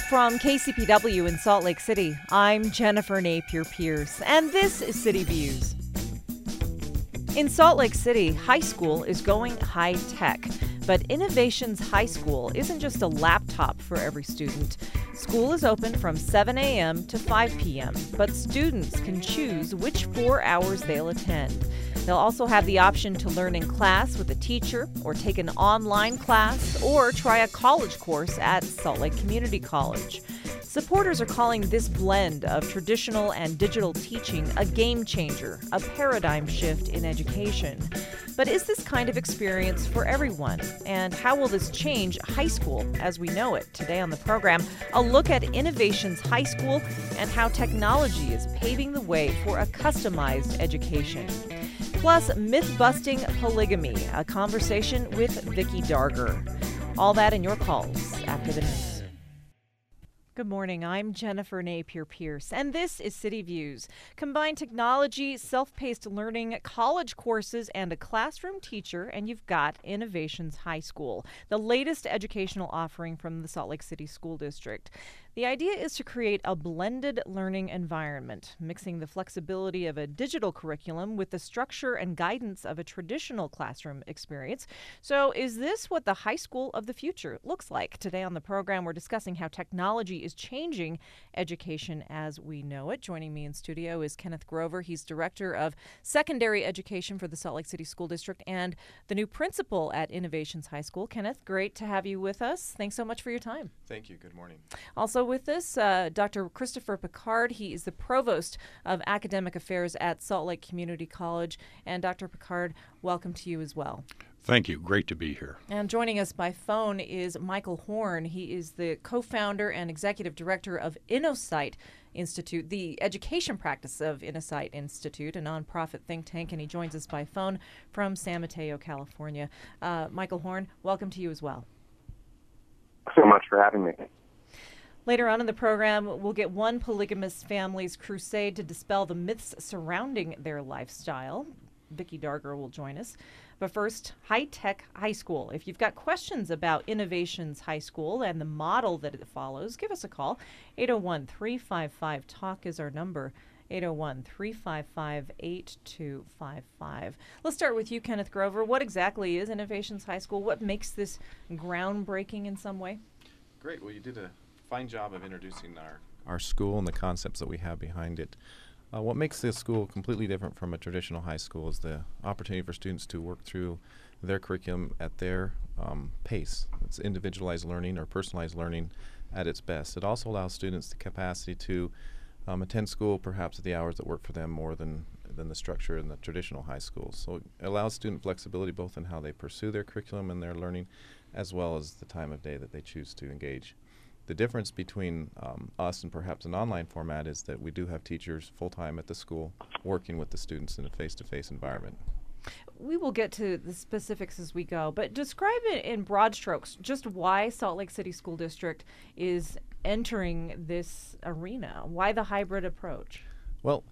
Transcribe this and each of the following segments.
From KCPW in Salt Lake City, I'm Jennifer Napier-Pierce, and this is City Views. In Salt Lake City, high school is going high-tech, but Innovations High School isn't just a laptop for every student. School is open from 7 a.m. to 5 p.m., but students can choose which 4 hours they'll attend. They'll also have the option to learn in class with a teacher, or take an online class, or try a college course at Salt Lake Community College. Supporters are calling this blend of traditional and digital teaching a game changer, a paradigm shift in education. But is this kind of experience for everyone? And how will this change high school as we know it? Today on the program, a look at Innovations High School and how technology is paving the way for a customized education. Plus, myth-busting polygamy, a conversation with Vicki Darger. All that in your calls after the news. Good morning, I'm Jennifer Napier-Pierce, and this is City Views. Combine technology, self-paced learning, college courses, and a classroom teacher, and you've got Innovations High School, the latest educational offering from the Salt Lake City School District. The idea is to create a blended learning environment, mixing the flexibility of a digital curriculum with the structure and guidance of a traditional classroom experience. So is this what the high school of the future looks like? Today on the program, we're discussing how technology is changing education as we know it. Joining me in studio is Kenneth Grover. He's Director of Secondary Education for the Salt Lake City School District and the new principal at Innovations High School. Kenneth, great to have you with us. Thanks so much for your time. Thank you. Good morning. Also with us, Dr. Christopher Picard. He is the Provost of Academic Affairs at Salt Lake Community College. And Dr. Picard, welcome to you as well. Thank you. Great to be here. And joining us by phone is Michael Horn. He is the co-founder and executive director of InnoSight Institute, the education practice of InnoSight Institute, a nonprofit think tank, and he joins us by phone from San Mateo, California. Michael Horn, welcome to you as well. Thanks so much for having me. Later on in the program, we'll get one polygamous family's crusade to dispel the myths surrounding their lifestyle. Vicki Darger will join us. But first, high-tech high school. If you've got questions about Innovations High School and the model that it follows, give us a call. 801-355-TALK is our number. 801-355-8255. Let's start with you, Kenneth Grover. What exactly is Innovations High School? What makes this groundbreaking in some way? Great. Well, you did a fine job of introducing our school and the concepts that we have behind it. What makes this school completely different from a traditional high school is the opportunity for students to work through their curriculum at their pace. It's individualized learning or personalized learning at its best. It also allows students the capacity to attend school perhaps at the hours that work for them more than the structure in the traditional high schools. So it allows student flexibility both in how they pursue their curriculum and their learning as well as the time of day that they choose to engage. The difference between us and perhaps an online format is that we do have teachers full-time at the school working with the students in a face-to-face environment. We will get to the specifics as we go, but describe it in broad strokes, just why Salt Lake City School District is entering this arena. Why the hybrid approach? Well,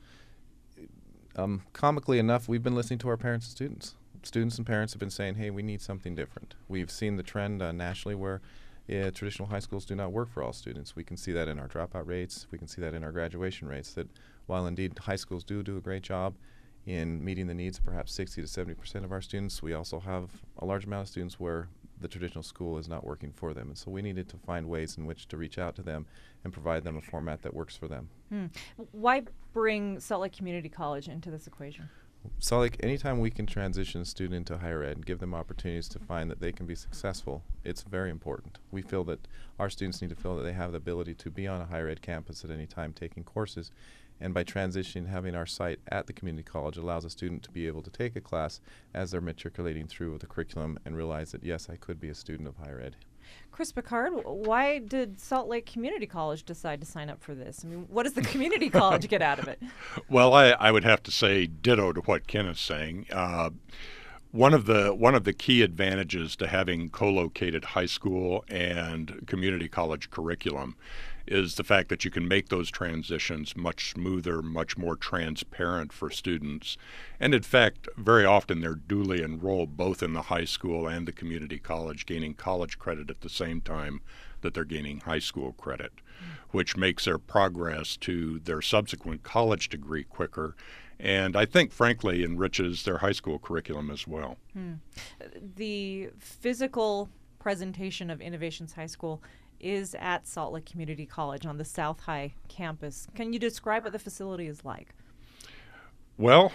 comically enough, we've been listening to our parents and students. Students and parents have been saying, hey, we need something different. We've seen the trend nationally where traditional high schools do not work for all students. We can see that in our dropout rates. We can see that in our graduation rates, that while indeed high schools do a great job in meeting the needs of perhaps 60 to 70% of our students, we also have a large amount of students where the traditional school is not working for them. And so we needed to find ways in which to reach out to them and provide them a format that works for them. Why bring Salt Lake Community College into this equation? Salt Lake, anytime we can transition a student into higher ed and give them opportunities to find that they can be successful, it's very important. We feel that our students need to feel that they have the ability to be on a higher ed campus at any time taking courses. And by transitioning, having our site at the community college allows a student to be able to take a class as they're matriculating through the curriculum and realize that, yes, I could be a student of higher ed. Chris Picard, why did Salt Lake Community College decide to sign up for this? I mean, what does the community college get out of it? Well, I would have to say ditto to what Ken is saying. One of the key advantages to having co-located high school and community college curriculum is the fact that you can make those transitions much smoother, much more transparent for students. And in fact, very often they're duly enrolled both in the high school and the community college, gaining college credit at the same time that they're gaining high school credit, which makes their progress to their subsequent college degree quicker, and I think, frankly, enriches their high school curriculum as well. The physical presentation of Innovations High School is at Salt Lake Community College on the South High campus. Can you describe what the facility is like? Well,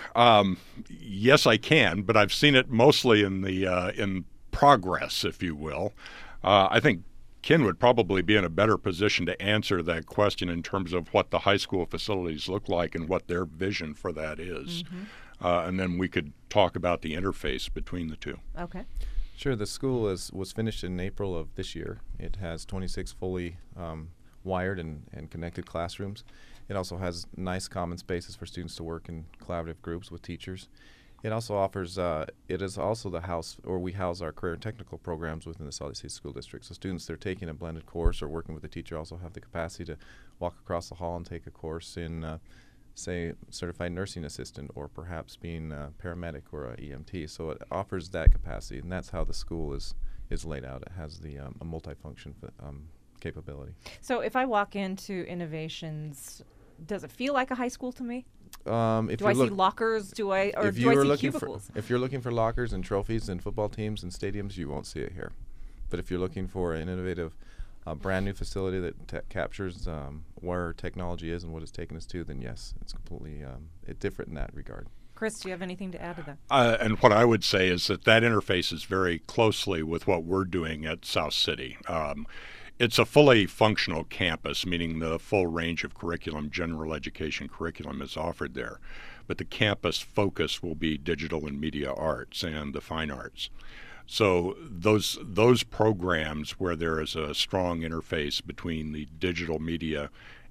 yes, I can, but I've seen it mostly in progress, if you will. I think Ken would probably be in a better position to answer that question in terms of what the high school facilities look like and what their vision for that is. And then we could talk about the interface between the two. Okay. Sure. The school was finished in April of this year. It has 26 fully wired and connected classrooms. It also has nice common spaces for students to work in collaborative groups with teachers. It also offers, it is also the house, or we house our career and technical programs within the Salt Lake City School District. So students that are taking a blended course or working with a teacher also have the capacity to walk across the hall and take a course in, say, certified nursing assistant, or perhaps being a paramedic or a EMT. So it offers that capacity, and that's how the school is laid out. It has the a multifunction capability. So if I walk into Innovations, does it feel like a high school to me? Do I see lockers? Do I see cubicles? If you're looking for lockers and trophies and football teams and stadiums, you won't see it here. But if you're looking for an innovative, brand new facility that captures where technology is and what it's taken us to, then yes, it's completely different in that regard. Chris, do you have anything to add to that? And what I would say is that interfaces very closely with what we're doing at South City. It's a fully functional campus, meaning the full range of curriculum, general education curriculum, is offered there. But the campus focus will be digital and media arts and the fine arts. So those programs where there is a strong interface between the digital media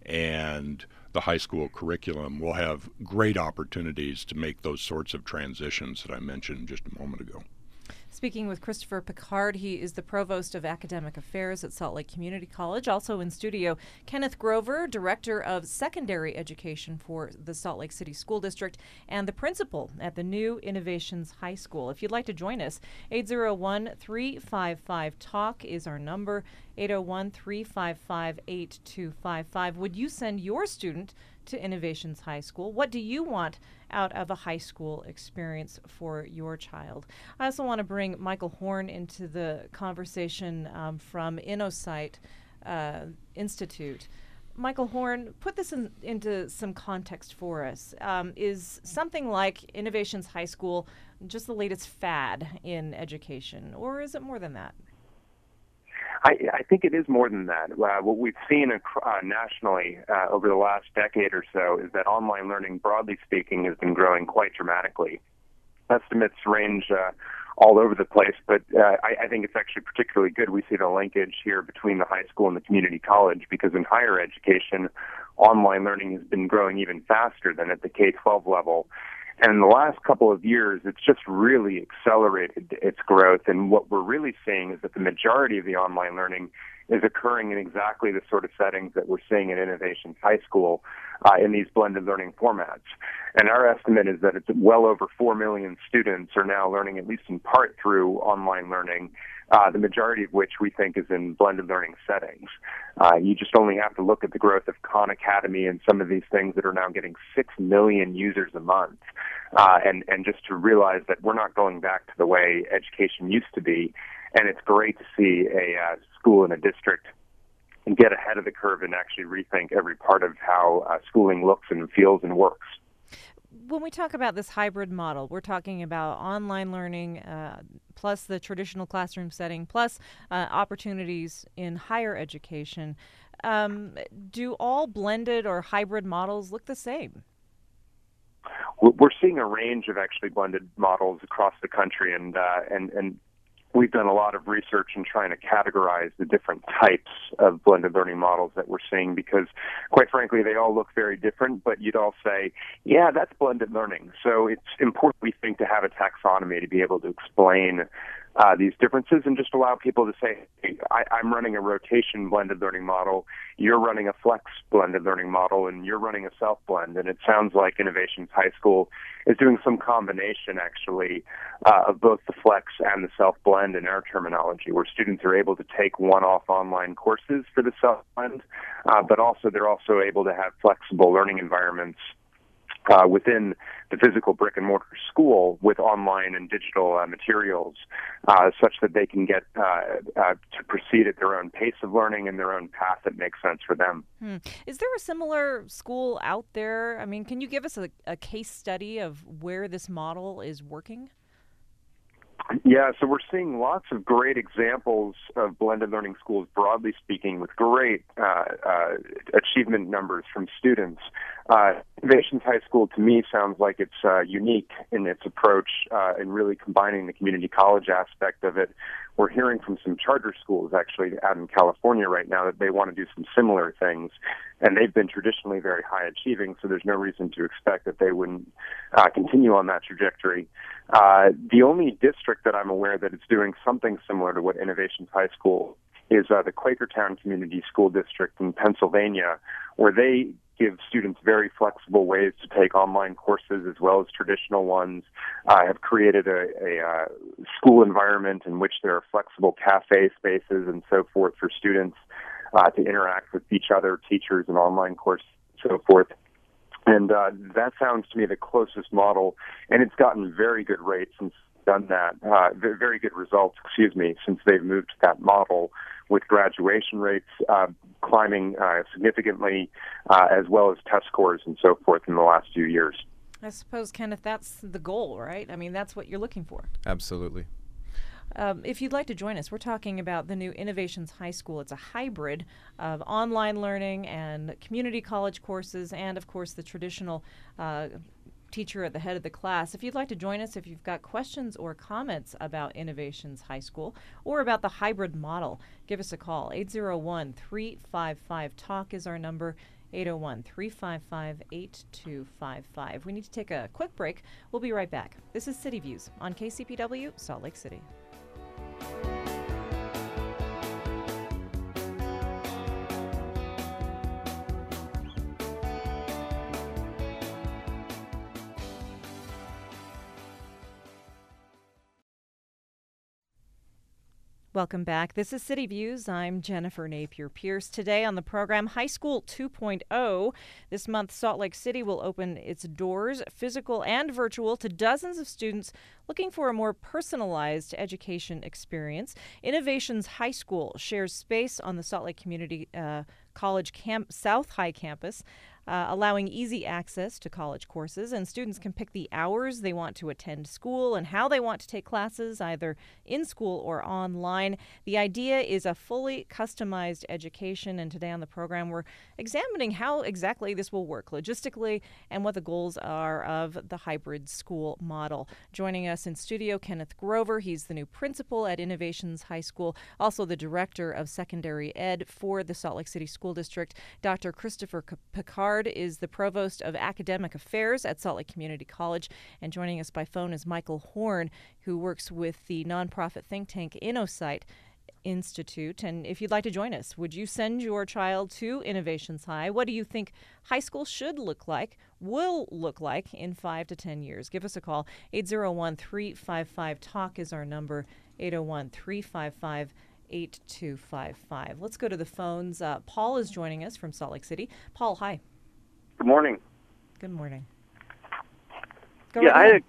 and the high school curriculum will have great opportunities to make those sorts of transitions that I mentioned just a moment ago. Speaking with Christopher Picard, he is the Provost of Academic Affairs at Salt Lake Community College. Also in studio, Kenneth Grover, Director of Secondary Education for the Salt Lake City School District and the Principal at the new Innovations High School. If you'd like to join us, 801-355-TALK is our number, 801-355-8255. Would you send your student to Innovations High School? What do you want out of a high school experience for your child? I also want to bring Michael Horn into the conversation from InnoSight Institute. Michael Horn, put this into some context for us. Is something like Innovations High School just the latest fad in education, or is it more than that? I think it is more than that. What we've seen nationally over the last decade or so is that online learning, broadly speaking, has been growing quite dramatically. Estimates range all over the place, but I think it's actually particularly good. We see the linkage here between the high school and the community college, because in higher education, online learning has been growing even faster than at the K-12 level. And in the last couple of years, it's just really accelerated its growth. And what we're really seeing is that the majority of the online learning is occurring in exactly the sort of settings that we're seeing in Innovations High School in these blended learning formats. And our estimate is that it's well over 4 million students are now learning, at least in part, through online learning, the majority of which we think is in blended learning settings. You just only have to look at the growth of Khan Academy and some of these things that are now getting 6 million users a month, and just to realize that we're not going back to the way education used to be. And it's great to see a school in a district get ahead of the curve and actually rethink every part of how schooling looks and feels and works. When we talk about this hybrid model, we're talking about online learning plus the traditional classroom setting, plus opportunities in higher education. Do all blended or hybrid models look the same? We're seeing a range of actually blended models across the country, and we've done a lot of research in trying to categorize the different types of blended learning models that we're seeing, because, quite frankly, they all look very different, but you'd all say, yeah, that's blended learning. So it's important, we think, to have a taxonomy to be able to explain these differences and just allow people to say, hey, I'm running a rotation blended learning model, you're running a flex blended learning model, and you're running a self-blend. And it sounds like Innovations High School is doing some combination, actually, of both the flex and the self-blend in our terminology, where students are able to take one-off online courses for the self-blend, but also they're also able to have flexible learning environments within the physical brick-and-mortar school with online and digital materials such that they can get to proceed at their own pace of learning and their own path that makes sense for them. Is there a similar school out there? I mean, can you give us a case study of where this model is working? Yeah, so we're seeing lots of great examples of blended learning schools, broadly speaking, with great achievement numbers from students. Innovations High School, to me, sounds like it's unique in its approach in really combining the community college aspect of it. We're hearing from some charter schools, actually, out in California right now that they want to do some similar things, and they've been traditionally very high achieving, so there's no reason to expect that they wouldn't continue on that trajectory. The only district that I'm aware that is doing something similar to what Innovations High School is the Quakertown Community School District in Pennsylvania, where they give students very flexible ways to take online courses as well as traditional ones. Have created a school environment in which there are flexible cafe spaces and so forth for students to interact with each other, teachers, and online courses, and so forth. And that sounds to me the closest model, and it's gotten very good rates since done that, very good results, since they've moved to that model, with graduation rates climbing significantly, as well as test scores and so forth in the last few years. I suppose, Kenneth, that's the goal, right? I mean, that's what you're looking for. Absolutely. If you'd like to join us, we're talking about the new Innovations High School. It's a hybrid of online learning and community college courses and, of course, the traditional teacher at the head of the class. If you'd like to join us, if you've got questions or comments about Innovations High School or about the hybrid model, give us a call. 801-355-TALK is our number. 801-355-8255. We need to take a quick break. We'll be right back. This is City Views on KCPW, Salt Lake City. Welcome back. This is City Views. I'm Jennifer Napier-Pierce. Today on the program, High School 2.0. This month, Salt Lake City will open its doors, physical and virtual, to dozens of students looking for a more personalized education experience. Innovations High School shares space on the Salt Lake Community College South High campus, allowing easy access to college courses, and students can pick the hours they want to attend school and how they want to take classes, either in school or online. The idea is a fully customized education, and today on the program we're examining how exactly this will work logistically and what the goals are of the hybrid school model. Joining us in studio, Kenneth Grover. He's the new principal at Innovations High School, also the director of secondary ed for the Salt Lake City School District. Dr. Christopher Picard is the provost of academic affairs at Salt Lake Community College, and joining us by phone is Michael Horn, who works with the nonprofit think tank InnoSight Institute. And if you'd like to join us, would you send your child to Innovations High? What do you think high school should look like, will look like in 5 to 10 years? Give us a call. 801-355-TALK is our number. 801-355-8255. Let's go to the phones. Paul is joining us from Salt Lake City. Paul, hi. Good morning. Good morning. Go ahead.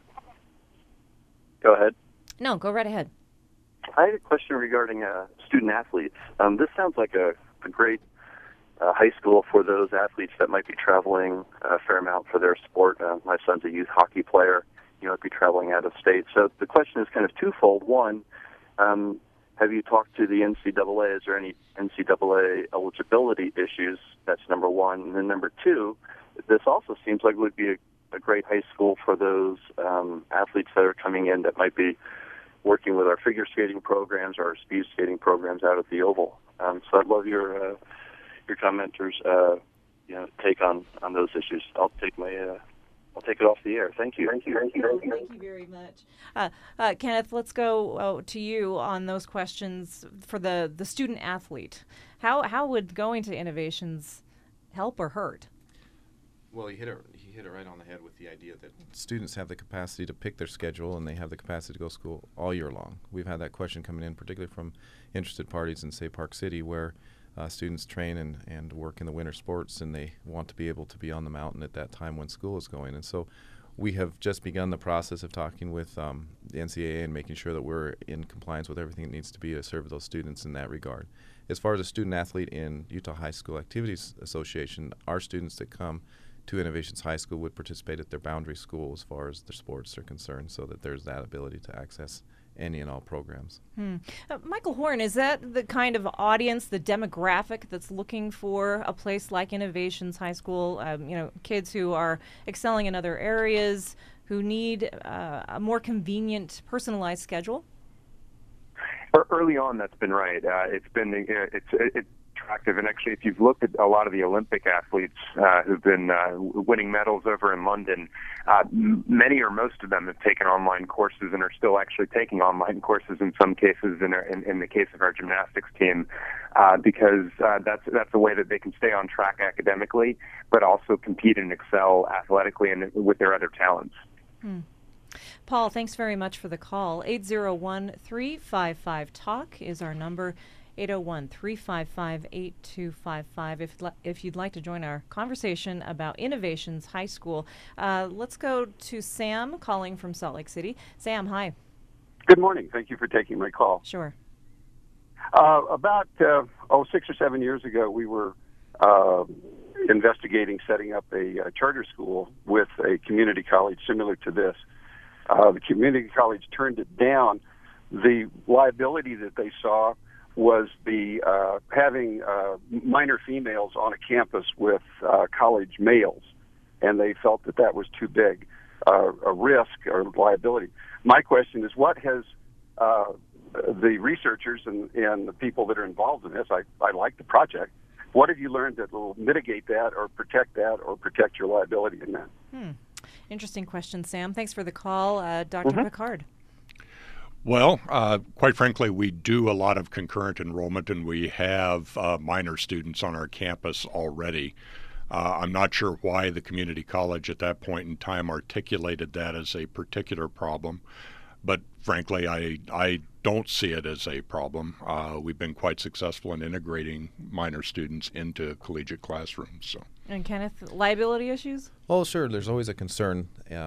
No, go right ahead. I had a question regarding student athletes. This sounds like a great high school for those athletes that might be traveling a fair amount for their sport. My son's a youth hockey player. Might be traveling out of state. So the question is kind of twofold. One, have you talked to the NCAA? Is there any NCAA eligibility issues? That's number one. And then number two, this also seems like it would be a great high school for those athletes that are coming in that might be working with our figure skating programs or our speed skating programs out at the Oval. So I'd love your commenters' take on those issues. I'll take my I'll take it off the air. Thank you. Thank you very much. Kenneth, let's go to you on those questions for the student athlete. How would going to Innovations help or hurt? Well, he hit it right on the head with the idea that students have the capacity to pick their schedule and they have the capacity to go to school all year long. We've had that question coming in, particularly from interested parties in, say, Park City, where students train and work in the winter sports, and they want to be able to be on the mountain at that time when school is going. And so we have just begun the process of talking with the NCAA and making sure that we're in compliance with everything it needs to be to serve those students in that regard. As far as a student athlete in Utah High School Activities Association, our students that come to Innovations High School would participate at their boundary school as far as their sports are concerned, so that there's that ability to access any and all programs. Michael Horn, is that the kind of audience, the demographic that's looking for a place like Innovations High School? Kids who are excelling in other areas, who need a more convenient, personalized schedule? Early on, that's been right. It's attractive, and actually, if you've looked at a lot of the Olympic athletes who've been winning medals over in London, many or most of them have taken online courses and are still actually taking online courses in some cases. In the case of our gymnastics team, because that's the way that they can stay on track academically, but also compete and excel athletically and with their other talents. Paul, thanks very much for the call. 801-355-TALK is our number. 801-355-8255 if you'd like to join our conversation about Innovations High School. Let's go to Sam calling from Salt Lake City. Sam, hi. Good morning. Thank you for taking my call. Sure. About 6 or 7 years ago, we were investigating setting up a charter school with a community college similar to this. The community college turned it down. The liability that they saw was the having minor females on a campus with college males, and they felt that was too big a risk or liability. My question is, what has the researchers and the people that are involved in this, I like the project, what have you learned that will mitigate that or protect your liability in that? Interesting question, Sam. Thanks for the call. Dr. Picard. Well, quite frankly, we do a lot of concurrent enrollment, and we have minor students on our campus already. I'm not sure why the community college at that point in time articulated that as a particular problem, but frankly, I don't see it as a problem. We've been quite successful in integrating minor students into collegiate classrooms. So. And Kenneth, liability issues? Oh, sure. There's always a concern.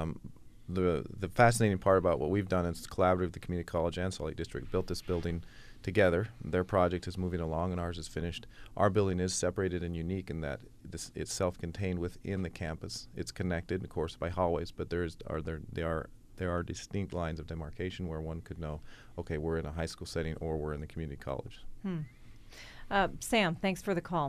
The fascinating part about what we've done is collaborative. The community college and Salt Lake District built this building together. Their project is moving along, and ours is finished. Our building is separated and unique in that it's self-contained within the campus. It's connected, of course, by hallways, but there are distinct lines of demarcation where one could know, okay, we're in a high school setting or we're in the community college. Sam, thanks for the call.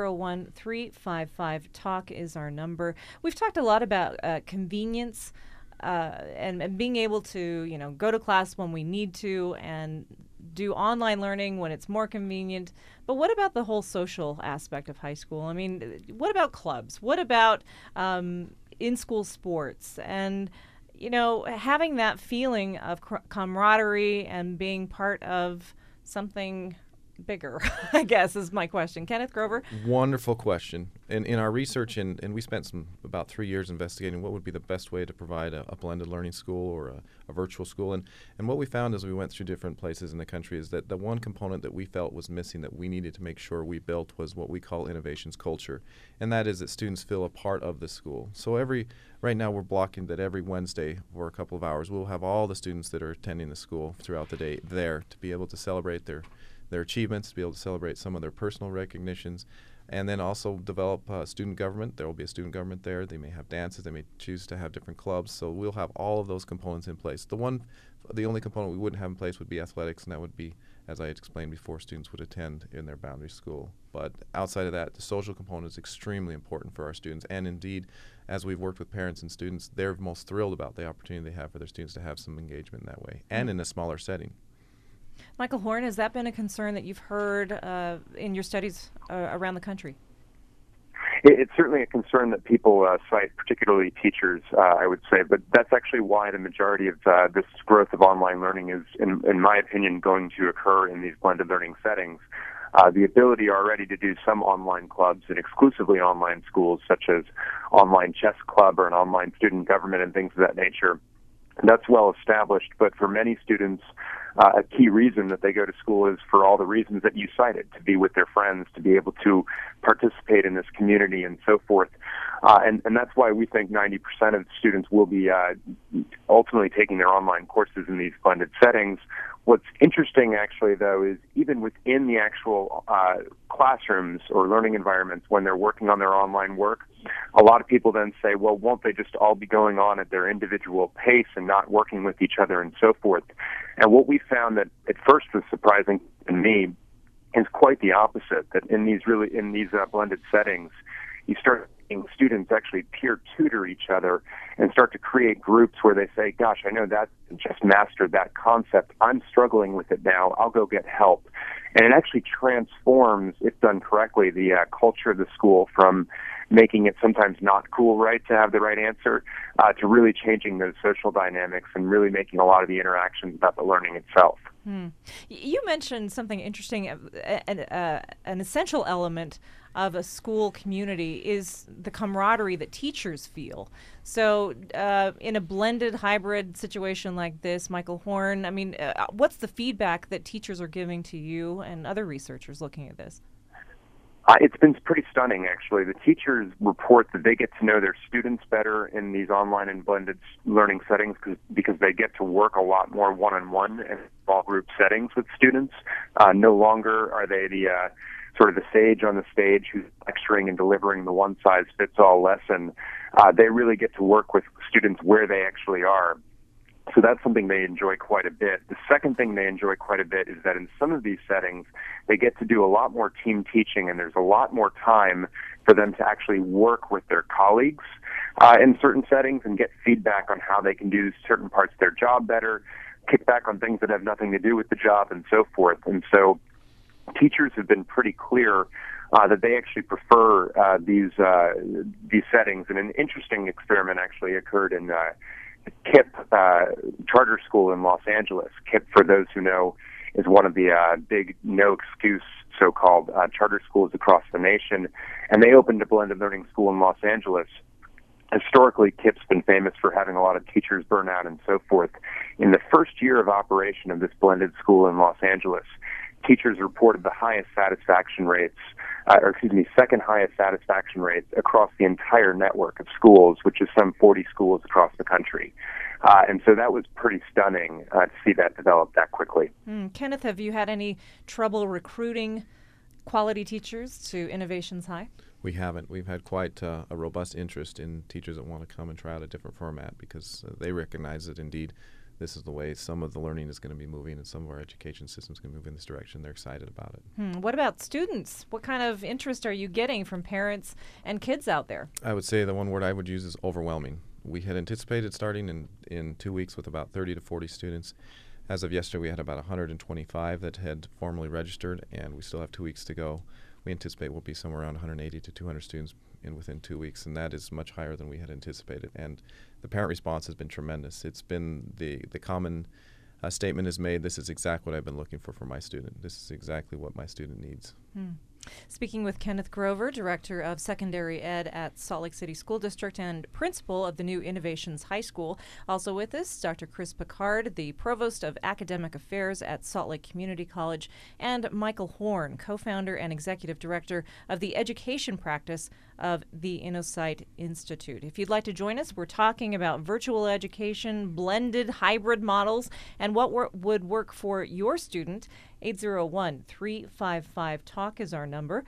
801-355-TALK is our number. We've talked a lot about convenience and being able to, go to class when we need to and do online learning when it's more convenient. But what about the whole social aspect of high school? I mean, what about clubs? What about in-school sports? And having that feeling of camaraderie and being part of something bigger, I guess, is my question. Kenneth Grover? Wonderful question. In our research, and we spent about 3 years investigating what would be the best way to provide a blended learning school or a virtual school. And what we found as we went through different places in the country is that the one component that we felt was missing that we needed to make sure we built was what we call innovations culture. And that is that students feel a part of the school. So right now we're blocking that every Wednesday for a couple of hours. We'll have all the students that are attending the school throughout the day there to be able to celebrate their achievements, to be able to celebrate some of their personal recognitions, and then also develop student government. There will be a student government there. They may have dances. They may choose to have different clubs. So we'll have all of those components in place. The only component we wouldn't have in place would be athletics, and that would be, as I had explained before, students would attend in their boundary school. But outside of that, the social component is extremely important for our students. And indeed, as we've worked with parents and students, they're most thrilled about the opportunity they have for their students to have some engagement in that way, and in a smaller setting. Michael Horn, has that been a concern that you've heard in your studies around the country? It's certainly a concern that people cite, particularly teachers, I would say, but that's actually why the majority of this growth of online learning is, in my opinion, going to occur in these blended learning settings. The ability already to do some online clubs and exclusively online schools, such as online chess club or an online student government and things of that nature, that's well established. But for many students, a key reason that they go to school is for all the reasons that you cited, to be with their friends, to be able to participate in this community and so forth. And that's why we think 90% of students will be ultimately taking their online courses in these blended settings. What's interesting, actually, though, is even within the actual classrooms or learning environments, when they're working on their online work, a lot of people then say, well, won't they just all be going on at their individual pace and not working with each other and so forth? And what we found that at first was surprising to me is quite the opposite, that in these blended settings, you start seeing students actually peer tutor each other and start to create groups where they say, gosh, I know that just mastered that concept. I'm struggling with it now. I'll go get help. And it actually transforms, if done correctly, the culture of the school from making it sometimes not cool, right, to have the right answer, to really changing those social dynamics and really making a lot of the interactions about the learning itself. You mentioned something interesting. An essential element of a school community is the camaraderie that teachers feel. So in a blended hybrid situation like this, Michael Horn, I mean, what's the feedback that teachers are giving to you and other researchers looking at this? It's been pretty stunning, actually. The teachers report that they get to know their students better in these online and blended learning settings because they get to work a lot more one-on-one and small group settings with students. No longer are they the sort of the sage on the stage who's lecturing and delivering the one-size-fits-all lesson. They really get to work with students where they actually are. So that's something they enjoy quite a bit. The second thing they enjoy quite a bit is that in some of these settings, they get to do a lot more team teaching, and there's a lot more time for them to actually work with their colleagues in certain settings and get feedback on how they can do certain parts of their job better, kick back on things that have nothing to do with the job, and so forth. And so teachers have been pretty clear that they actually prefer these settings. And an interesting experiment actually occurred in KIPP charter school in Los Angeles. KIPP, for those who know, is one of the big no-excuse so-called charter schools across the nation. And they opened a blended learning school in Los Angeles. Historically, KIPP's been famous for having a lot of teachers burn out and so forth. In the first year of operation of this blended school in Los Angeles, teachers reported the highest satisfaction rates, second highest satisfaction rates across the entire network of schools, which is some 40 schools across the country. And so that was pretty stunning to see that develop that quickly. Kenneth, have you had any trouble recruiting quality teachers to Innovations High? We haven't. We've had quite a robust interest in teachers that want to come and try out a different format because they recognize that indeed this is the way some of the learning is going to be moving and some of our education systems can move in this direction. They're excited about it. What about students? What kind of interest are you getting from parents and kids out there? I would say the one word I would use is overwhelming. We had anticipated starting in 2 weeks with about 30 to 40 students. As of yesterday, we had about 125 that had formally registered, and we still have 2 weeks to go. We anticipate we'll be somewhere around 180 to 200 students within 2 weeks, and that is much higher than we had anticipated. And the parent response has been tremendous. It's been the common statement is made, this is exactly what I've been looking for my student. This is exactly what my student needs. Speaking with Kenneth Grover, Director of Secondary Ed at Salt Lake City School District and Principal of the new Innovations High School. Also with us, Dr. Chris Picard, the Provost of Academic Affairs at Salt Lake Community College, and Michael Horn, Co-founder and Executive Director of the Education Practice of the InnoSight Institute. If you'd like to join us, we're talking about virtual education, blended hybrid models, and what would work for your student. 801-355-TALK is our number.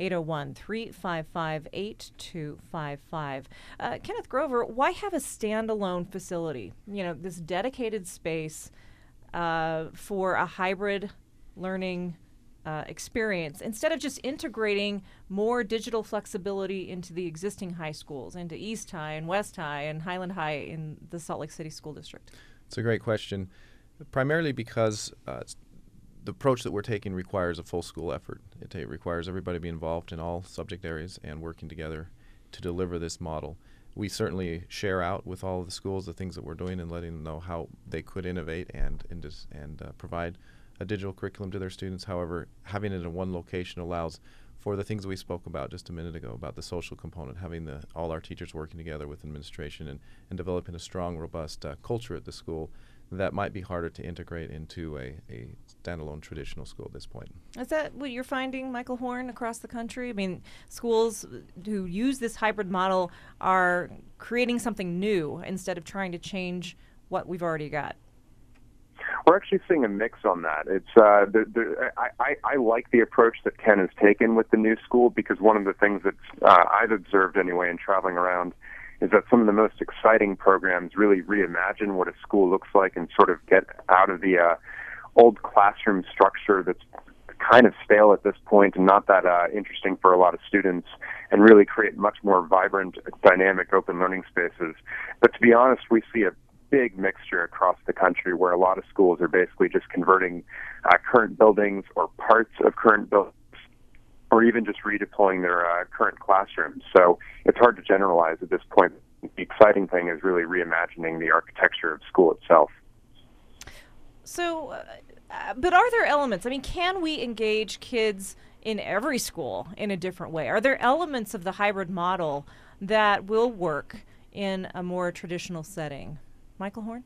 801-355-8255. Kenneth Grover, why have a standalone facility? You know, this dedicated space for a hybrid learning experience instead of just integrating more digital flexibility into the existing high schools, into East High and West High and Highland High in the Salt Lake City School District? It's a great question, primarily because the approach that we're taking requires a full school effort. It requires everybody to be involved in all subject areas and working together to deliver this model. We certainly share out with all of the schools the things that we're doing and letting them know how they could innovate and provide a digital curriculum to their students. However, having it in one location allows for the things we spoke about just a minute ago, about the social component, having all our teachers working together with administration and developing a strong, robust culture at the school that might be harder to integrate into a standalone traditional school at this point. Is that what you're finding, Michael Horn, across the country? I mean, schools who use this hybrid model are creating something new instead of trying to change what we've already got. We're actually seeing a mix on that. It's I like the approach that Ken has taken with the new school, because one of the things that I've observed anyway in traveling around is that some of the most exciting programs really reimagine what a school looks like and sort of get out of the old classroom structure that's kind of stale at this point and not that interesting for a lot of students, and really create much more vibrant, dynamic, open learning spaces. But to be honest, we see a big mixture across the country where a lot of schools are basically just converting current buildings or parts of current buildings, or even just redeploying their current classrooms. So it's hard to generalize at this point. The exciting thing is really reimagining the architecture of school itself. So, but are there elements? I mean, can we engage kids in every school in a different way? Are there elements of the hybrid model that will work in a more traditional setting? Michael Horn?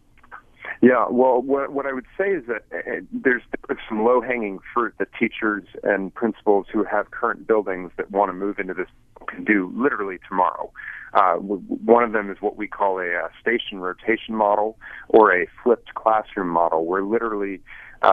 Yeah, well, what I would say is that there's some low-hanging fruit that teachers and principals who have current buildings that want to move into this can do literally tomorrow. One of them is what we call a station rotation model, or a flipped classroom model, where literally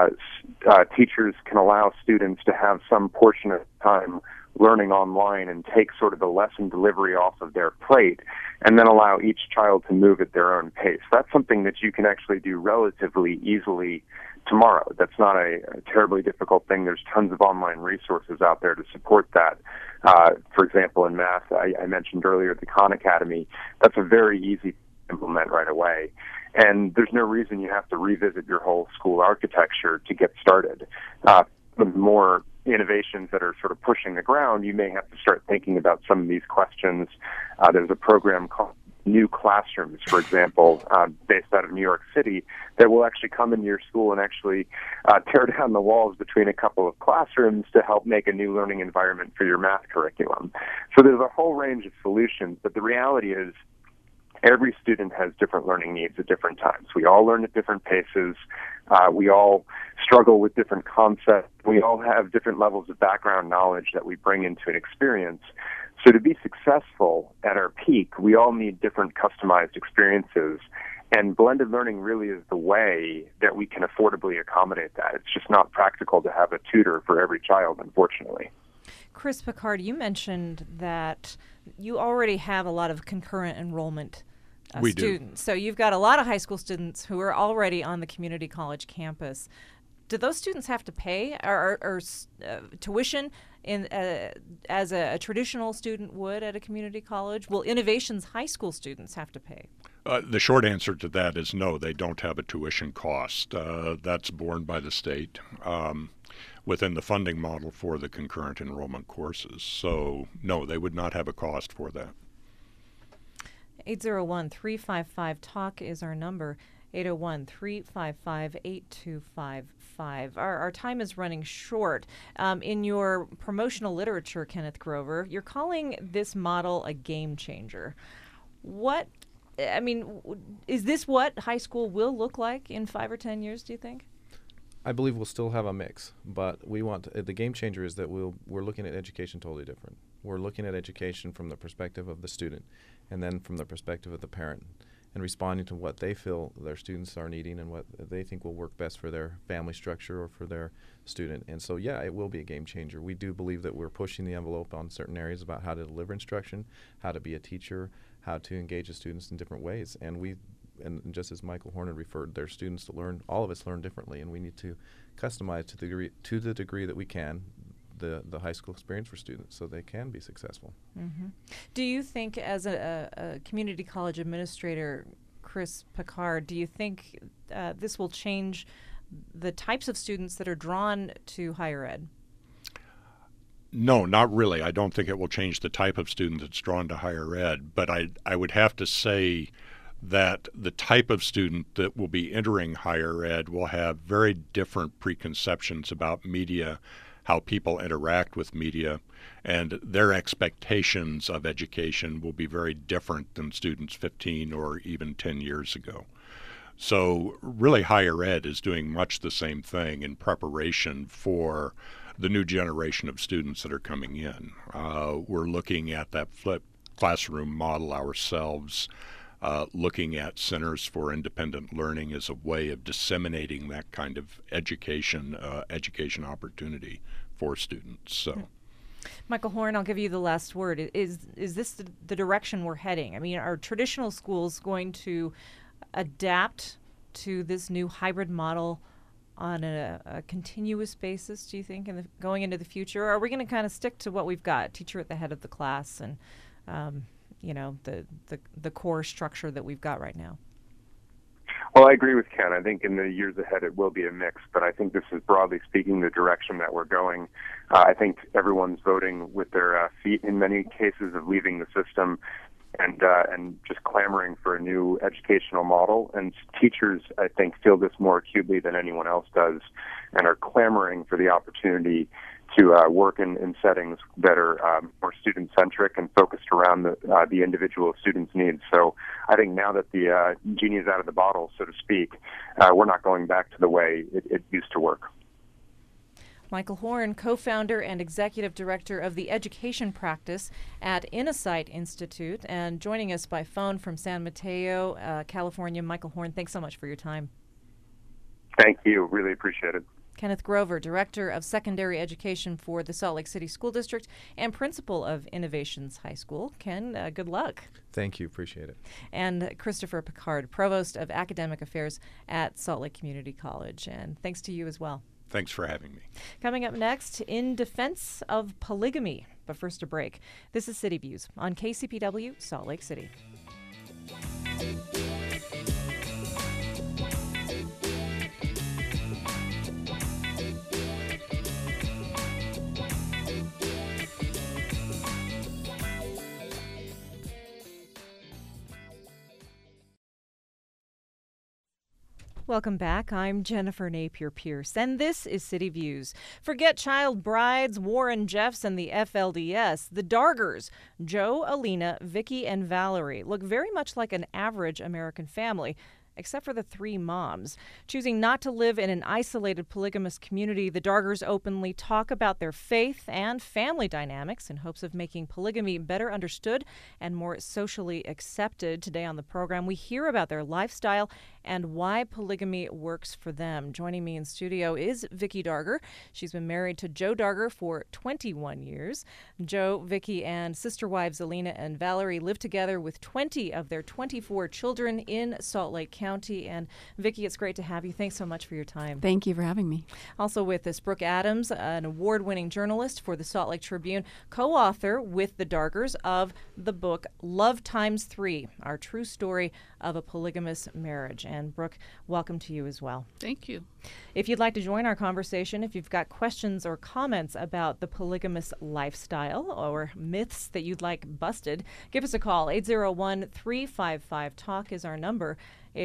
teachers can allow students to have some portion of time learning online and take sort of the lesson delivery off of their plate, and then allow each child to move at their own pace. That's something that you can actually do relatively easily tomorrow. That's not a terribly difficult thing. There's tons of online resources out there to support that. For example, in math, I mentioned earlier the Khan Academy. That's a very easy to implement right away. And there's no reason you have to revisit your whole school architecture to get started. The more innovations that are sort of pushing the ground, you may have to start thinking about some of these questions. There's a program called New Classrooms, for example, based out of New York City, that will actually come into your school and actually tear down the walls between a couple of classrooms to help make a new learning environment for your math curriculum. So there's a whole range of solutions, but the reality is every student has different learning needs at different times. We all learn at different paces. We all struggle with different concepts. We all have different levels of background knowledge that we bring into an experience. So to be successful at our peak, we all need different customized experiences. And blended learning really is the way that we can affordably accommodate that. It's just not practical to have a tutor for every child, unfortunately. Chris Picard, you mentioned that you already have a lot of concurrent enrollment students. So you've got a lot of high school students who are already on the community college campus. Do those students have to pay or tuition as a traditional student would at a community college? Will Innovation's high school students have to pay? The short answer to that is no, they don't have a tuition cost. That's borne by the state within the funding model for the concurrent enrollment courses. So no, they would not have a cost for that. 801-355-TALK is our number. 801-355-8255. Our time is running short. In your promotional literature, Kenneth Grover, you're calling this model a game changer. Is this what high school will look like in 5 or 10 years, do you think? I believe we'll still have a mix, but we want the game changer is that we're looking at education totally different. We're looking at education from the perspective of the student, and then from the perspective of the parent, and responding to what they feel their students are needing and what they think will work best for their family structure or for their student. And so, yeah, it will be a game changer. We do believe that we're pushing the envelope on certain areas about how to deliver instruction, how to be a teacher, how to engage the students in different ways. And just as Michael Horn referred, their students to learn, all of us learn differently, and we need to customize to the degree that we can the high school experience for students so they can be successful. Mm-hmm. Do you think, as a community college administrator, Chris Picard, do you think this will change the types of students that are drawn to higher ed? No, not really. I don't think it will change the type of student that's drawn to higher ed, but I would have to say that the type of student that will be entering higher ed will have very different preconceptions about media, how people interact with media, and their expectations of education will be very different than students 15 or even 10 years ago. So really higher ed is doing much the same thing in preparation for the new generation of students that are coming in. We're looking at that flipped classroom model ourselves, looking at Centers for Independent Learning as a way of disseminating that kind of education opportunity for students. So, Michael Horn, I'll give you the last word. Is this the direction we're heading? I mean, are traditional schools going to adapt to this new hybrid model on a continuous basis, do you think, going into the future? Or are we going to kind of stick to what we've got, teacher at the head of the class and, the core structure that we've got right now? Well, I agree with Ken. I think in the years ahead it will be a mix, but I think this is, broadly speaking, the direction that we're going. I think everyone's voting with their feet in many cases of leaving the system and just clamoring for a new educational model. And teachers, I think, feel this more acutely than anyone else does and are clamoring for the opportunity to work in settings that are more student-centric and focused around the individual student's needs. So I think now that the genie is out of the bottle, so to speak, we're not going back to the way it used to work. Michael Horn, co-founder and executive director of the education practice at Innosight Institute, and joining us by phone from San Mateo, California. Michael Horn, thanks so much for your time. Thank you. Really appreciate it. Kenneth Grover, Director of Secondary Education for the Salt Lake City School District and Principal of Innovations High School. Ken, good luck. Thank you. Appreciate it. And Christopher Picard, Provost of Academic Affairs at Salt Lake Community College. And thanks to you as well. Thanks for having me. Coming up next, in defense of polygamy. But first, a break. This is City Views on KCPW, Salt Lake City. Welcome back. I'm Jennifer Napier Pierce, and this is City Views. Forget child brides, Warren Jeffs, and the FLDS. The Dargers, Joe, Alina, Vicky, and Valerie, look very much like an average American family, except for the three moms. Choosing not to live in an isolated polygamous community, the Dargers openly talk about their faith and family dynamics in hopes of making polygamy better understood and more socially accepted. Today on the program, we hear about their lifestyle and why polygamy works for them. Joining me in studio is Vicky Darger. She's been married to Joe Darger for 21 years. Joe, Vicky, and sister wives Alina and Valerie live together with 20 of their 24 children in Salt Lake County. And Vicky, it's great to have you. Thanks so much for your time. Thank you for having me. Also with us, Brooke Adams, an award-winning journalist for the Salt Lake Tribune, co-author with the Dargers of the book Love Times 3, Our True Story of a Polygamous Marriage. And Brooke, welcome to you as well. Thank you. If you'd like to join our conversation, if you've got questions or comments about the polygamous lifestyle or myths that you'd like busted, give us a call. 801-355-TALK is our number.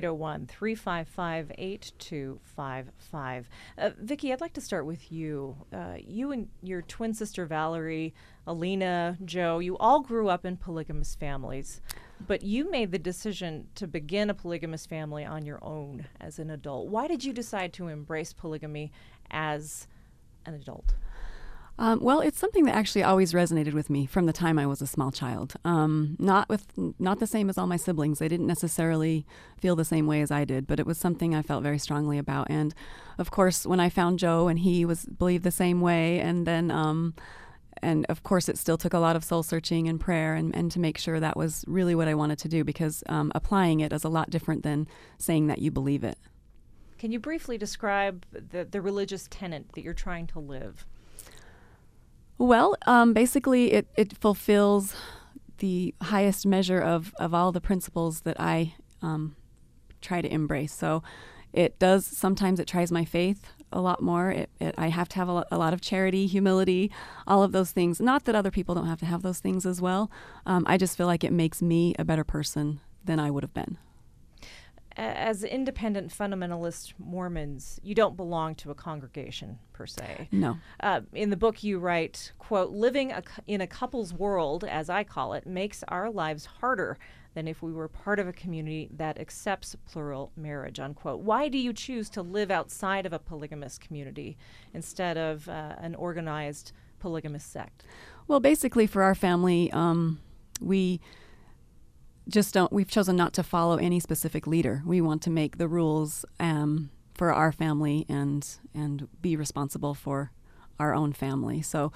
801-355-8255. Vicky, I'd like to start with you. You and your twin sister Valerie, Alina, Joe, you all grew up in polygamous families, but you made the decision to begin a polygamous family on your own as an adult. Why did you decide to embrace polygamy as an adult? Well, it's something that actually always resonated with me from the time I was a small child. Not the same as all my siblings. They didn't necessarily feel the same way as I did, but it was something I felt very strongly about. And of course, when I found Joe and he believed the same way, and then and of course, it still took a lot of soul searching and prayer and to make sure that was really what I wanted to do, because applying it is a lot different than saying that you believe it. Can you briefly describe the religious tenet that you're trying to live? Well, basically, it fulfills the highest measure of all the principles that I try to embrace. So Sometimes it tries my faith a lot more. I have to have a lot of charity, humility, all of those things. Not that other people don't have to have those things as well. I just feel like it makes me a better person than I would have been. As independent fundamentalist Mormons, you don't belong to a congregation per se. No. In the book you write, quote, living in a couple's world, as I call it, makes our lives harder than if we were part of a community that accepts plural marriage, unquote. Why do you choose to live outside of a polygamous community instead of an organized polygamous sect? Well, basically for our family, we've chosen not to follow any specific leader. We want to make the rules for our family and be responsible for our own family. So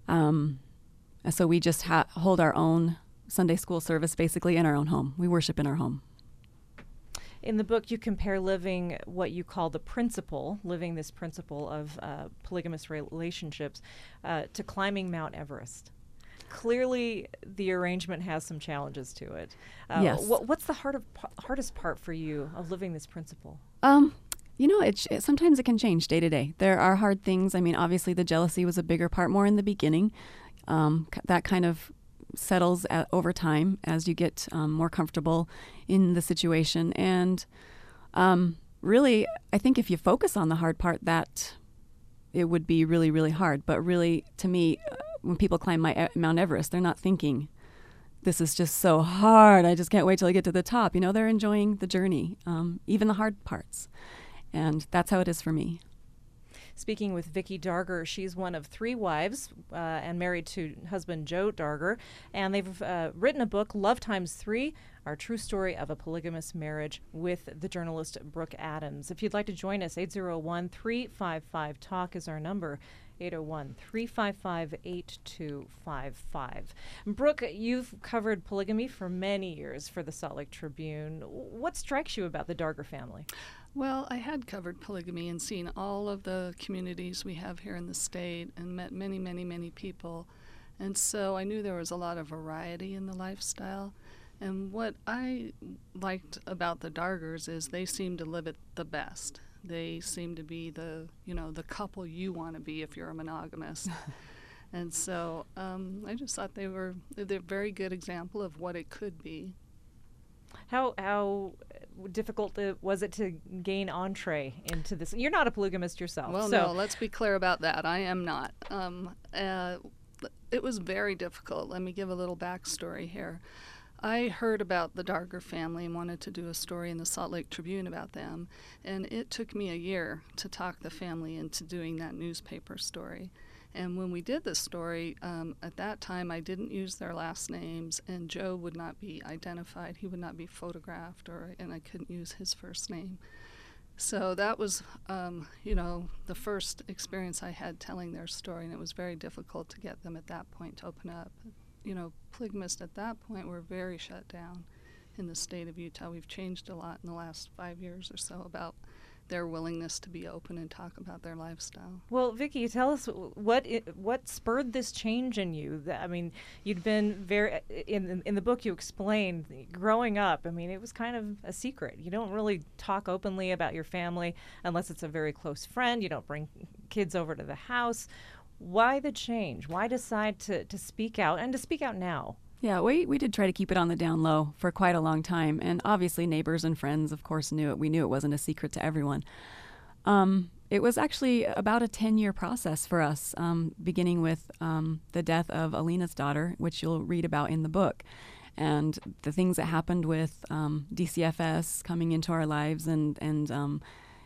we just hold our own Sunday school service basically in our own home. We worship in our home. In the book, you compare living what you call living this principle of polygamous relationships to climbing Mount Everest. Clearly, the arrangement has some challenges to it. Yes. What's the hardest part for you of living this principle? Sometimes it can change day to day. There are hard things. I mean, obviously, the jealousy was a bigger part more in the beginning. That kind of settles over time as you get more comfortable in the situation. And really, I think if you focus on the hard part, that it would be really, really hard. But really, to me, when people climb Mount Everest, they're not thinking, this is just so hard, I just can't wait till I get to the top. They're enjoying the journey, even the hard parts. And that's how it is for me. Speaking with Vicki Darger, she's one of 3 wives and married to husband Joe Darger. And they've written a book, Love Times 3, Our True Story of a Polygamous Marriage, with the journalist Brooke Adams. If you'd like to join us, 801-355-TALK is our number. 801-355-8255. Brooke, you've covered polygamy for many years for the Salt Lake Tribune. What strikes you about the Darger family? Well, I had covered polygamy and seen all of the communities we have here in the state and met many, many, many people. And so I knew there was a lot of variety in the lifestyle. And what I liked about the Dargers is they seem to live it the best. They seem to be the couple you want to be if you're a monogamous. And so I just thought they're a very good example of what it could be. How difficult was it to gain entree into this? You're not a polygamist yourself. Well, no, let's be clear about that. I am not. It was very difficult. Let me give a little backstory here. I heard about the Darger family and wanted to do a story in the Salt Lake Tribune about them, and it took me a year to talk the family into doing that newspaper story. And when we did this story, at that time I didn't use their last names, and Joe would not be identified. He would not be photographed, and I couldn't use his first name. So that was, the first experience I had telling their story, and it was very difficult to get them at that point to open up. Polygamists at that point were very shut down in the state of Utah. We've changed a lot in the last 5 years or so about their willingness to be open and talk about their lifestyle. Well, Vicki, tell us what spurred this change in you. I mean, you'd been very in the book you explained growing up. I mean, it was kind of a secret. You don't really talk openly about your family unless it's a very close friend. You don't bring kids over to the house. Why the change? Why decide to speak out and to speak out now? Yeah, we did try to keep it on the down low for quite a long time. And obviously neighbors and friends, of course, knew it. We knew it wasn't a secret to everyone. It was actually about a 10-year process for us, beginning with the death of Alina's daughter, which you'll read about in the book, and the things that happened with DCFS coming into our lives and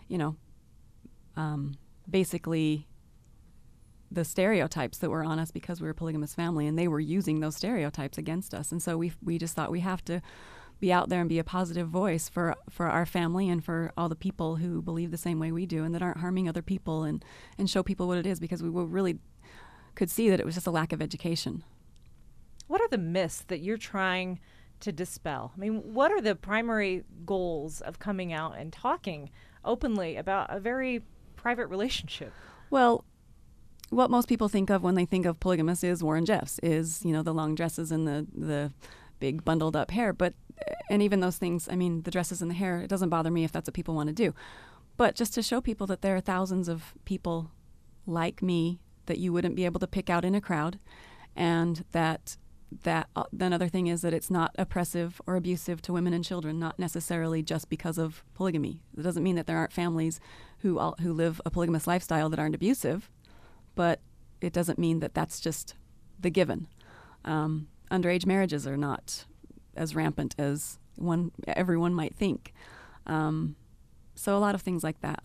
basically the stereotypes that were on us because we were a polygamous family, and they were using those stereotypes against us. And so we just thought we have to be out there and be a positive voice for our family and for all the people who believe the same way we do and that aren't harming other people, and show people what it is, because we really could see that it was just a lack of education. What are the myths that you're trying to dispel? I mean, what are the primary goals of coming out and talking openly about a very private relationship? Well, what most people think of when they think of polygamous is Warren Jeffs, is, the long dresses and the big bundled up hair. And even those things, I mean, the dresses and the hair, it doesn't bother me if that's what people want to do. But just to show people that there are thousands of people like me that you wouldn't be able to pick out in a crowd, and that another thing is that it's not oppressive or abusive to women and children, not necessarily just because of polygamy. It doesn't mean that there aren't families who live a polygamous lifestyle that aren't abusive, but it doesn't mean that that's just the given. Underage marriages are not as rampant as everyone might think. So a lot of things like that.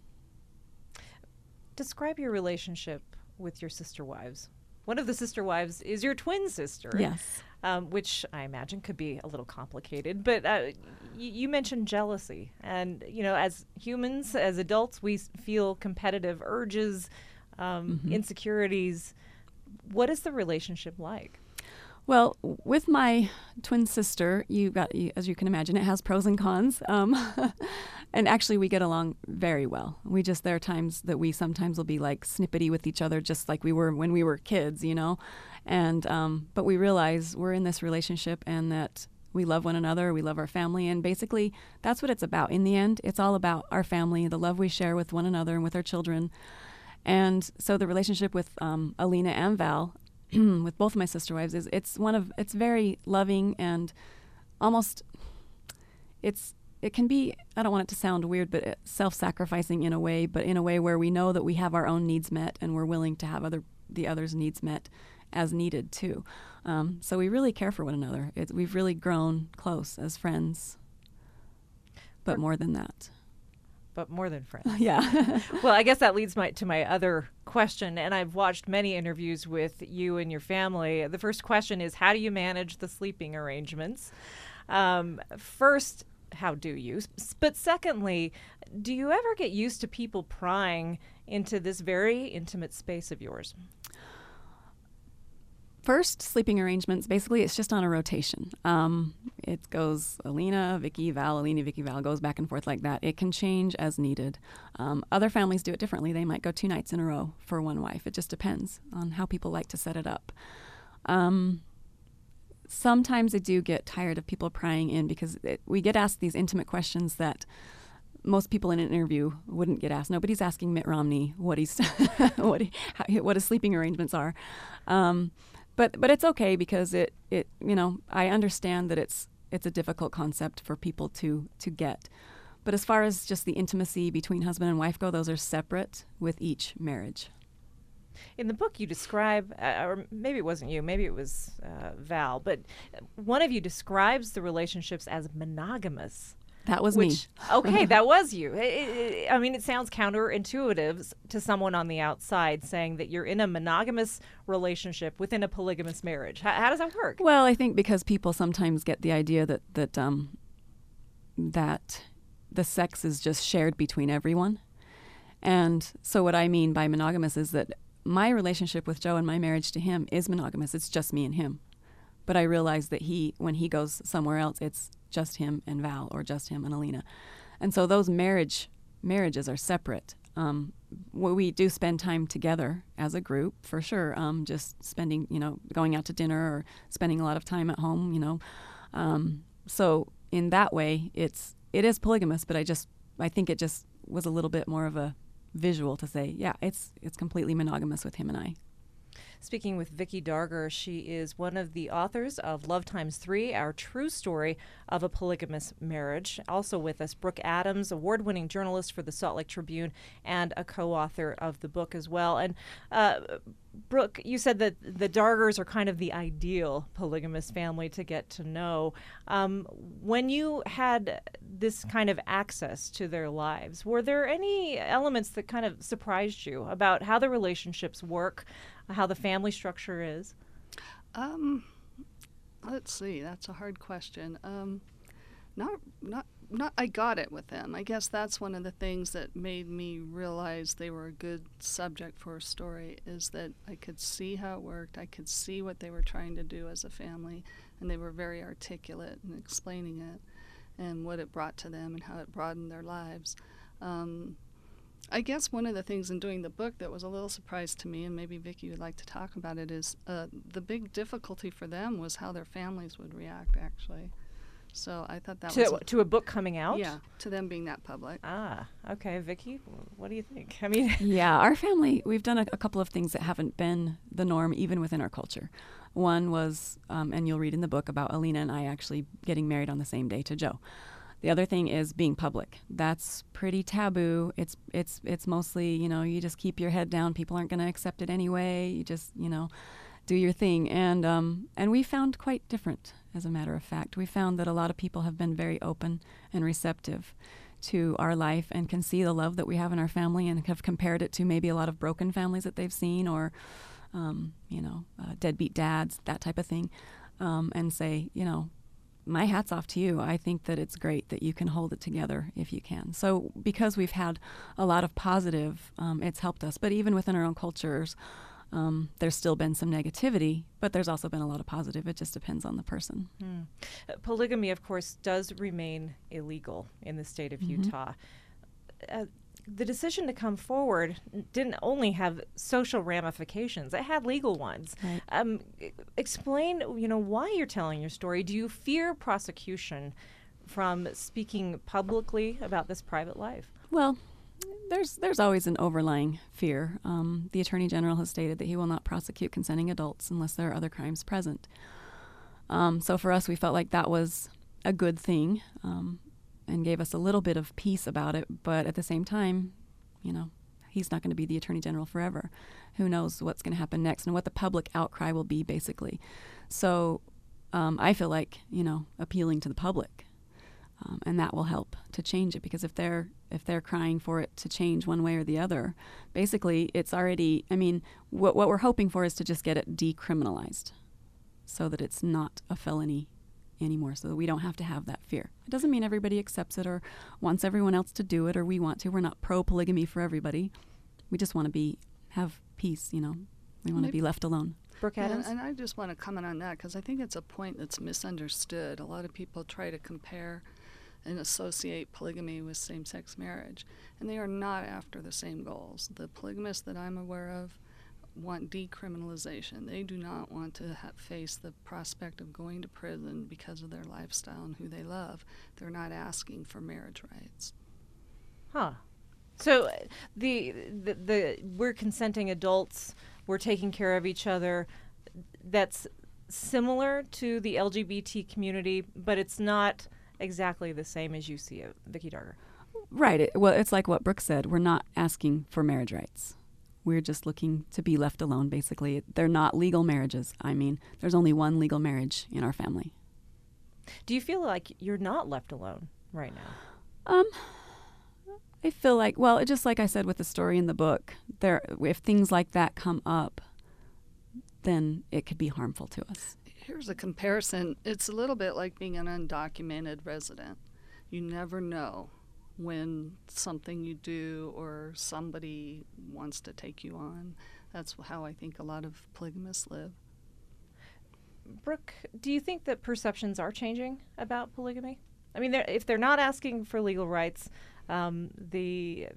Describe your relationship with your sister wives. One of the sister wives is your twin sister. Yes. Which I imagine could be a little complicated. But you mentioned jealousy. And, as humans, as adults, we feel competitive urges, insecurities. What is the relationship like? Well, with my twin sister, as you can imagine, it has pros and cons. And actually, we get along very well. There are times that we sometimes will be like snippety with each other, just like we were when we were kids, And but we realize we're in this relationship and that we love one another, we love our family, and basically that's what it's about. In the end, it's all about our family, the love we share with one another and with our children. And so the relationship with Alina and Val, with both of my sister wives, it's very loving and almost it can be, I don't want it to sound weird, but self-sacrificing in a way, but in a way where we know that we have our own needs met and we're willing to have the others' needs met as needed too. So we really care for one another. We've really grown close as friends, but more than that. But more than friends. Yeah. Well, I guess that leads to my other question, and I've watched many interviews with you and your family. The first question is, how do you manage the sleeping arrangements? First, how do you? But secondly, do you ever get used to people prying into this very intimate space of yours? First, sleeping arrangements, basically it's just on a rotation. It goes Alina, Vicky, Val, Alina, Vicky, Val, goes back and forth like that. It can change as needed. Other families do it differently. They might go 2 nights in a row for one wife. It just depends on how people like to set it up. Sometimes I do get tired of people prying in because we get asked these intimate questions that most people in an interview wouldn't get asked. Nobody's asking Mitt Romney what his sleeping arrangements are. But it's okay because I understand that it's a difficult concept for people to get. But as far as just the intimacy between husband and wife go, those are separate with each marriage. In the book, you describe, or maybe it wasn't you, maybe it was Val, but one of you describes the relationships as monogamous. That was me. Okay, that was you. It sounds counterintuitive to someone on the outside saying that you're in a monogamous relationship within a polygamous marriage. How does that work? Well, I think because people sometimes get the idea that the sex is just shared between everyone. And so what I mean by monogamous is that my relationship with Joe and my marriage to him is monogamous. It's just me and him. But I realize that when he goes somewhere else, it's just him and Val or just him and Alina. And so those marriages are separate. We do spend time together as a group, for sure, just spending, going out to dinner or spending a lot of time at home, So in that way, it is polygamous, but I think it just was a little bit more of a visual to say, yeah, it's completely monogamous with him and I. Speaking with Vicky Darger, she is one of the authors of Love Times 3, Our True Story of a Polygamous Marriage. Also with us, Brooke Adams, award-winning journalist for the Salt Lake Tribune and a co-author of the book as well. And Brooke, you said that the Dargers are kind of the ideal polygamous family to get to know. When you had this kind of access to their lives, were there any elements that kind of surprised you about how the relationships work, how the family structure is? Let's see. That's a hard question. Not. I got it with them. I guess that's one of the things that made me realize they were a good subject for a story, is that I could see how it worked. I could see what they were trying to do as a family, and they were very articulate in explaining it and what it brought to them and how it broadened their lives. I guess one of the things in doing the book that was a little surprise to me, and maybe Vicky would like to talk about it, is the big difficulty for them was how their families would react, actually. So I thought that was to a book coming out. Yeah, to them being that public. Ah, okay, Vicki, what do you think? I mean, yeah, our family, we've done a couple of things that haven't been the norm even within our culture. One was, and you'll read in the book about Alina and I actually getting married on the same day to Joe. The other thing is being public. That's pretty taboo. It's mostly, you just keep your head down. People aren't going to accept it anyway. You just, do your thing. And we found quite different, as a matter of fact. We found that a lot of people have been very open and receptive to our life and can see the love that we have in our family and have compared it to maybe a lot of broken families that they've seen or, deadbeat dads, that type of thing, and say, my hat's off to you. I think that it's great that you can hold it together if you can. So because we've had a lot of positive, it's helped us. But even within our own cultures, there's still been some negativity, but there's also been a lot of positive. It just depends on the person. Polygamy, of course, does remain illegal in the state of Utah. The decision to come forward didn't only have social ramifications; it had legal ones. Right. Explain, why you're telling your story. Do you fear prosecution from speaking publicly about this private life? Well, there's always an overlying fear. The Attorney General has stated that he will not prosecute consenting adults unless there are other crimes present. So for us, we felt like that was a good thing. And gave us a little bit of peace about it, but at the same time, he's not going to be the Attorney General forever. Who knows what's going to happen next and what the public outcry will be, basically. So I feel like, appealing to the public, and that will help to change it, because if they're crying for it to change one way or the other, basically it's already, what we're hoping for is to just get it decriminalized so that it's not a felony anymore, so that we don't have to have that fear. It doesn't mean everybody accepts it or wants everyone else to do it, or we want to. We're not pro-polygamy for everybody. We just want to have peace, We want to be left alone. Brooke Adams? And I just want to comment on that, because I think it's a point that's misunderstood. A lot of people try to compare and associate polygamy with same-sex marriage, and they are not after the same goals. The polygamists that I'm aware of want decriminalization. They do not want to face the prospect of going to prison because of their lifestyle and who they love. They're not asking for marriage rights. So we're consenting adults, we're taking care of each other. That's similar to the LGBT community, but it's not exactly the same as you see it, Vicki Darger. Right. It's like what Brooke said. We're not asking for marriage rights. We're just looking to be left alone, basically. They're not legal marriages. There's only one legal marriage in our family. Do you feel like you're not left alone right now? I feel like, just like I said with the story in the book, if things like that come up, then it could be harmful to us. Here's a comparison. It's a little bit like being an undocumented resident. You never know when something you do or somebody wants to take you on. That's how I think a lot of polygamists live. Brooke, do you think that perceptions are changing about polygamy? If they're not asking for legal rights, the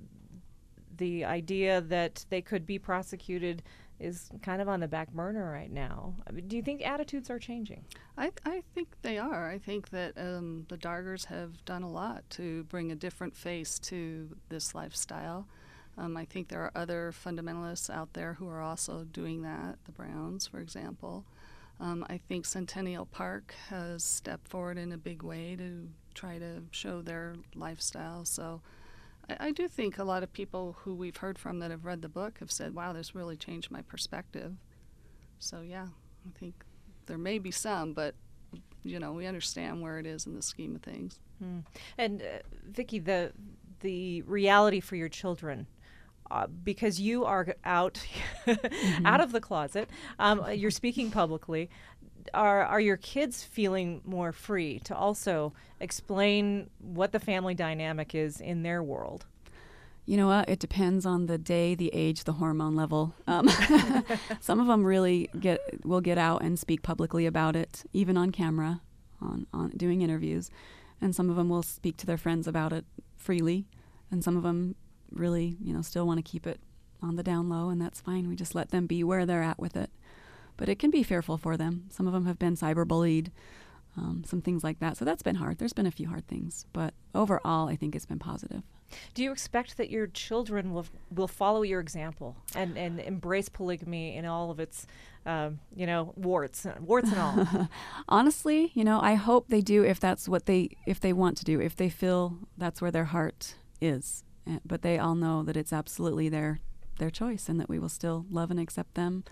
idea that they could be prosecuted is kind of on the back burner right now. Do you think attitudes are changing? I think they are. I think that the Dargers have done a lot to bring a different face to this lifestyle. I think there are other fundamentalists out there who are also doing that, the Browns, for example. I think Centennial Park has stepped forward in a big way to try to show their lifestyle. So I do think a lot of people who we've heard from that have read the book have said, wow, this really changed my perspective. So, yeah, I think there may be some, but, we understand where it is in the scheme of things. And, Vicki, the reality for your children, because you are out out of the closet, you're speaking publicly, are your kids feeling more free to also explain what the family dynamic is in their world? You know what? It depends on the day, the age, the hormone level. Some of them really will get out and speak publicly about it, even on camera, on doing interviews. And some of them will speak to their friends about it freely. And some of them really, still want to keep it on the down low, and that's fine. We just let them be where they're at with it. But it can be fearful for them. Some of them have been cyberbullied. some things like that. So that's been hard. There's been a few hard things, but overall, I think it's been positive. Do you expect that your children will follow your example and embrace polygamy in all of its, warts and all? Honestly, I hope they do if that's what if they want to do, if they feel that's where their heart is. But they all know that it's absolutely their choice and that we will still love and accept them.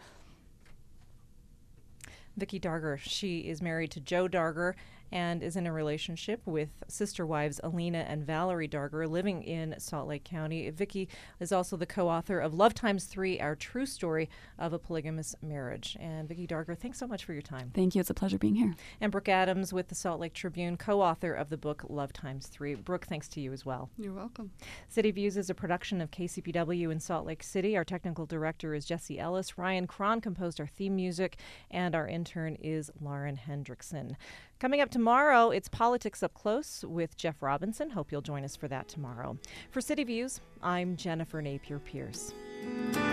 Vicki Darger, she is married to Joe Darger and is in a relationship with sister wives Alina and Valerie Darger, living in Salt Lake County. Vicki is also the co-author of Love Times 3, Our True Story of a Polygamous Marriage. And Vicki Darger, thanks so much for your time. Thank you. It's a pleasure being here. And Brooke Adams with the Salt Lake Tribune, co-author of the book Love Times 3. Brooke, thanks to you as well. You're welcome. City Views is a production of KCPW in Salt Lake City. Our technical director is Jesse Ellis. Ryan Cron composed our theme music, and our intern is Lauren Hendrickson. Coming up tomorrow, it's Politics Up Close with Jeff Robinson. Hope you'll join us for that tomorrow. For City Views, I'm Jennifer Napier Pierce.